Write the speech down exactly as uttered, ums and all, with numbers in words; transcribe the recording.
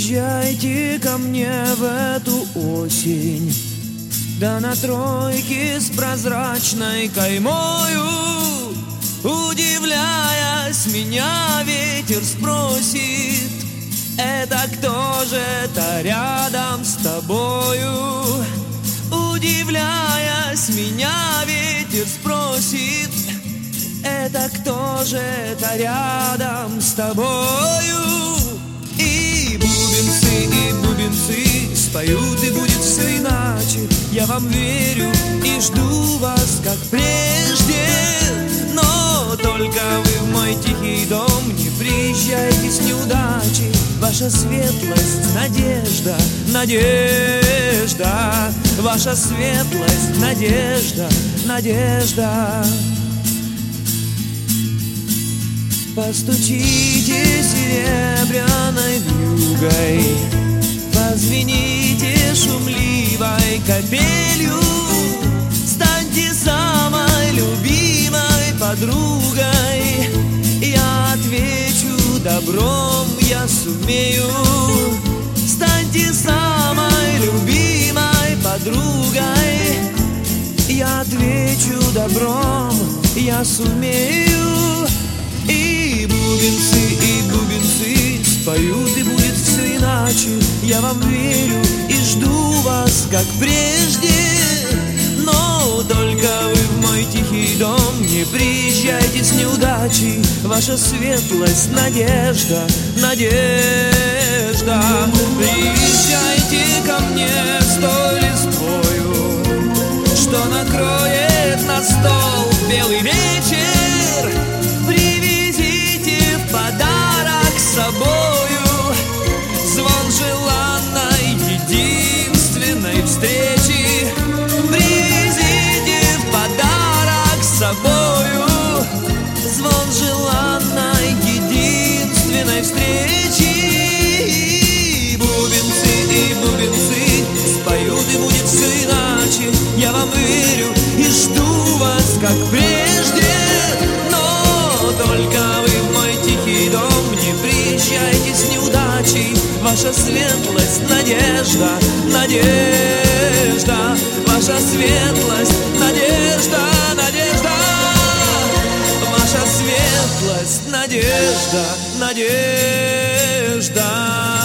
Приезжайте ко мне в эту осень, да на тройке с прозрачной каймою. Удивляясь, меня ветер спросит: это кто же это рядом с тобою? Удивляясь, меня ветер спросит: это кто же это рядом с тобою? И бубенцы, и бубенцы споют, и будет все иначе. Я вам верю и жду вас, как прежде. Но только вы в мой тихий дом не приезжайте с неудачей. Ваша светлость, надежда, надежда. Ваша светлость, надежда, надежда. Постучите серебряной вьюгой, позвените шумливой капелью. Станьте самой любимой подругой, я отвечу добром, я сумею. Станьте самой любимой подругой, я отвечу добром, я сумею. И бубенцы, и бубенцы споют, и будет все иначе. Я вам верю и жду вас, как прежде. Но только вы в мой тихий дом не приезжайте с неудачей. Ваша светлость, надежда, надежда. Приезжайте ко мне с той листвою, что накроет на стол белый вечер. С собою звон желанной единственной встречи. Привезите в подарок с собою звон желанной единственной встречи. И бубенцы, и бубенцы споют, и будет все иначе. Я вам верю и жду вас, как прежде. Но только вы в мой тихий дом не приезжайте с неудачей. Ваша светлость, надежда, надежда. Ваша светлость, надежда, надежда. Ваша светлость, надежда, надежда.